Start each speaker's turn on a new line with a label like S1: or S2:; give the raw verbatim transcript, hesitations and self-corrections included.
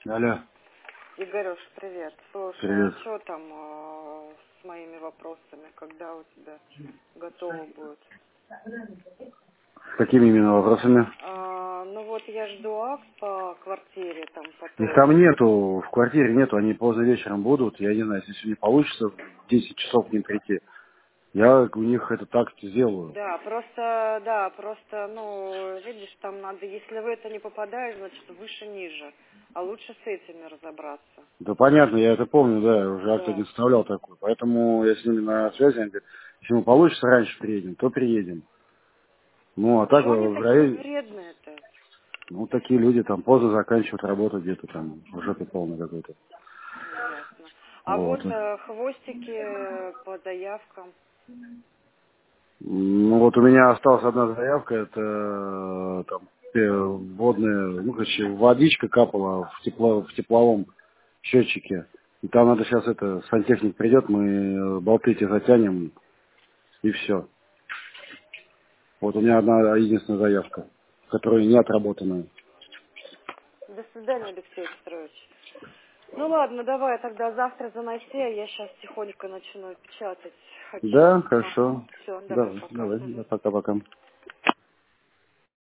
S1: Алло.
S2: Игорёш, привет. Слушай, а
S1: Привет.
S2: что там э, с моими вопросами? Когда у тебя готово будет?
S1: С какими именно вопросами?
S2: А, ну вот я жду акт по квартире, там, по
S1: Их
S2: той.
S1: там нету, в квартире нету, они поздно вечером будут. Я не знаю, если сегодня получится в десять часов к ним прийти, я у них этот акт сделаю.
S2: Да, просто, да, просто, ну, видишь, там надо, если в это не попадаешь, значит, выше-ниже. А лучше с этими разобраться.
S1: Да понятно, я это помню, да, я уже акт один
S2: Да.
S1: составлял такой. Поэтому я с ними на связи, они говорят, если мы получится раньше приедем, то приедем. Ну, а
S2: А
S1: так
S2: чего они
S1: в
S2: такие
S1: районе,
S2: вредные-то?
S1: ну, такие люди там поздно заканчивают работу где-то там, в жопе полной какой-то.
S2: Ясно. А
S1: Вот.
S2: вот э, хвостики по заявкам.
S1: Ну вот у меня осталась одна заявка, это э, там э, водная, ну короче, водичка капала в тепло, в тепловом счетчике. И там надо сейчас это, сантехник придет, мы болты эти затянем и все. Вот у меня одна единственная заявка, которая не отработанная.
S2: До свидания, Алексей Петрович. Ну ладно, давай тогда завтра заноси, а я сейчас тихонько начну печатать. Хочу.
S1: Да,
S2: Ага.
S1: хорошо.
S2: Все, давай,
S1: Давай,
S2: пока.
S1: давай,
S2: Мгм.
S1: да, пока-пока.